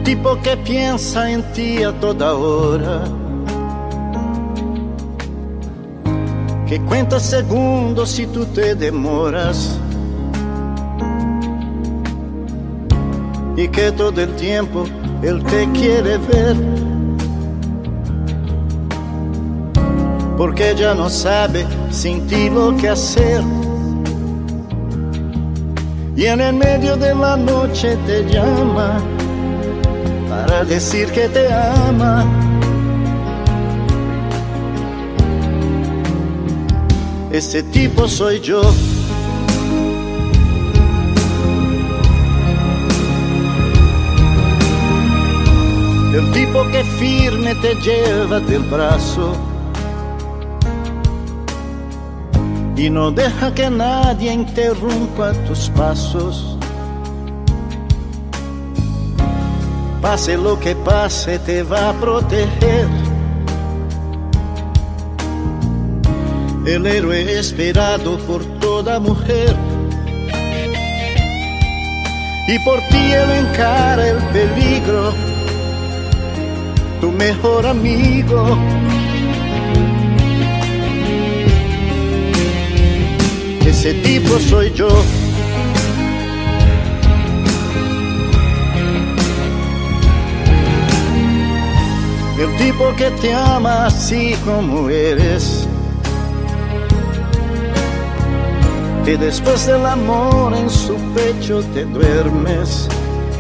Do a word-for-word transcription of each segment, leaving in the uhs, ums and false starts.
tipo que piensa en ti a toda hora, que cuenta segundos si tú te demoras, y que todo el tiempo él te quiere ver, porque ya no sabe sin ti lo que hacer. Y en el medio de la noche te llama para decir que te ama. Ese tipo soy yo. El tipo que firme te lleva del brazo y no deja que nadie interrumpa tus pasos. Pase lo que pase, te va a proteger. El héroe esperado por toda mujer. Y por ti él encara el peligro, tu mejor amigo. Ese tipo soy yo. El tipo que te ama así como eres, que después del amor en su pecho te duermes,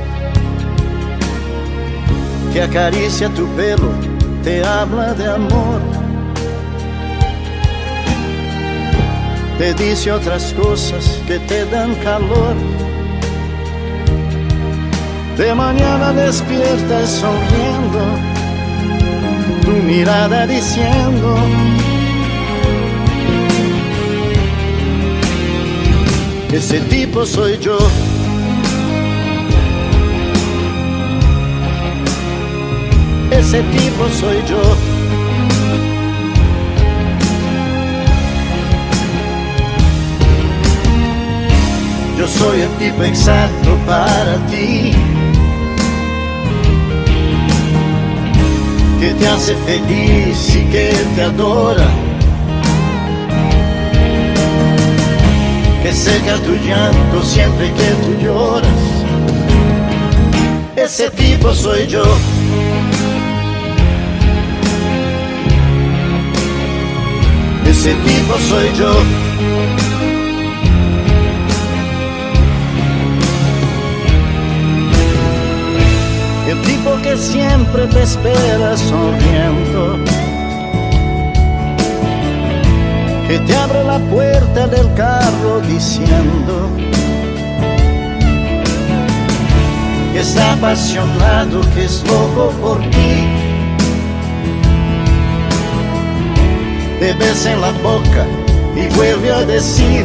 que acaricia tu pelo, te habla de amor, te dice otras cosas que te dan calor. De mañana despiertas sonriendo, tu mirada diciendo: ese tipo soy yo. Ese tipo soy yo. Yo soy el tipo exacto para ti, que te hace feliz y que te adora, que seca tu llanto siempre que tú lloras. Ese tipo soy yo. Ese tipo soy yo. El tipo que siempre te espera sonriendo, que te abre la puerta del carro diciendo que está apasionado, que es loco por ti. Te besa en la boca y vuelve a decir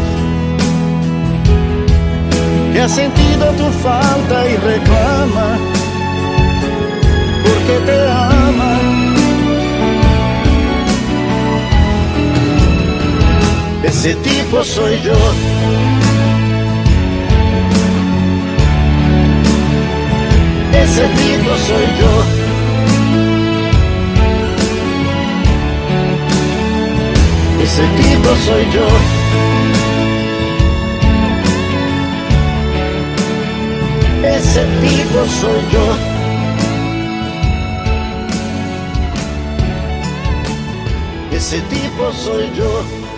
que ha sentido tu falta y reclama porque te ama. Ese tipo soy yo. Ese tipo soy yo. Ese tipo soy yo. Ese tipo soy yo. Ese tipo soy yo.